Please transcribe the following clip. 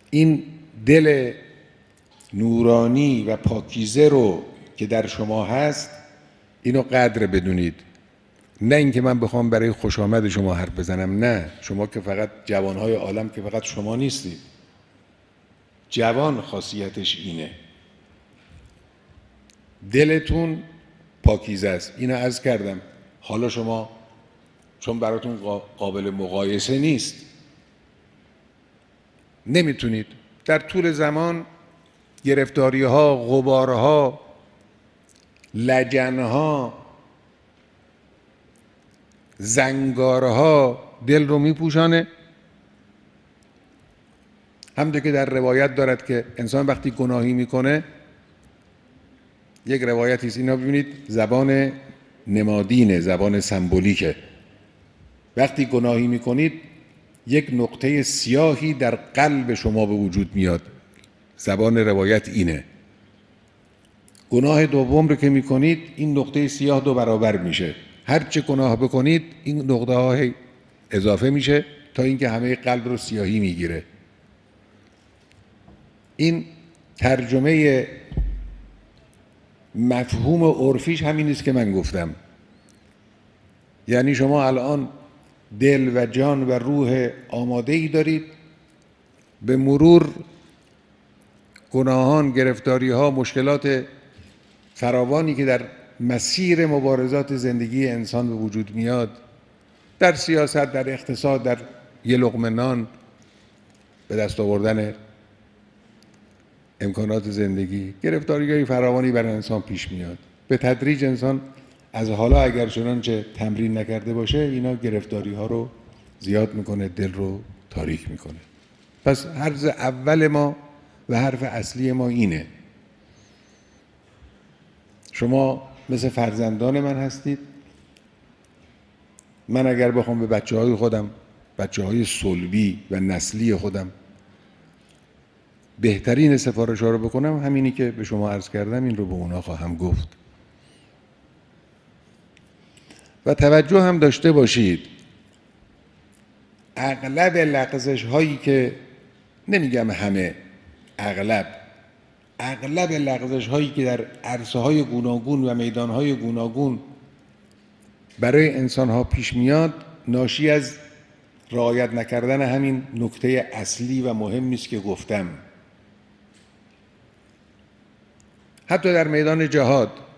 این دل نورانی و پاکیزه رو که در شما هست اینو قدر بدونید. نه اینکه من بخوام برای خوش آمد شما حرف بزنم، نه، شما که فقط جوانهای عالم که فقط شما نیستید. جوان خاصیتش اینه، دلتون پاکیزه است. اینو عرض کردم. حالا شما چون براتون قابل مقایسه نیست، نمیتونید در طول زمان گرفتاری ها، غبارها، لجنها، زنگارها دل رو میپوشانه. همونطور که در روایت دارد که انسان وقتی گناهی میکنه، یک روایتی است، اینا ببینید زبان نمادینه، زبان سمبولیکه. وقتی گناهی میکنید یک نقطه سیاهی در قلب شما به وجود میاد. زبان روایت اینه. گناه دوم رو که میکنید این نقطه سیاه 2 برابر میشه. هر چه گناه بکنید این نقطه ها اضافه میشه تا اینکه همه قلب رو سیاهی میگیره. این ترجمه مفهوم عرفیش همین است که من گفتم. یعنی شما الان دل و جان و روح آماده ای دارید، به مرور گناهان، گرفتاری ها، مشکلات فراوانی که در مسیر مبارزات زندگی انسان به وجود میاد، در سیاست، در اقتصاد، در یه لقمه نان، به دست آوردن امکانات زندگی، گرفتاری‌های فراوانی برای انسان پیش میاد. به تدریج انسان از حالا اگر چنانچه تمرین نکرده باشه اینا گرفتاری ها رو زیاد میکنه، دل رو تاریک میکنه. پس حرف اول ما و حرف اصلی ما اینه. شما مثل فرزندان من هستید. من اگر بخوام به بچه‌های خودم، بچه‌های صلبی و نسلی خودم بهترین سفارش‌ها رو بکنم، همینی که به شما عرض کردم این رو به اونا خواهم گفت. و توجه هم داشته باشید اغلب لغزش هایی که، نمیگم همه، اغلب لغزش هایی که در عرصه های گوناگون و میدان های گوناگون برای انسان ها پیش میاد، ناشی از رعایت نکردن همین نکته اصلی و مهمی است که گفتم. حتی در میدان جهاد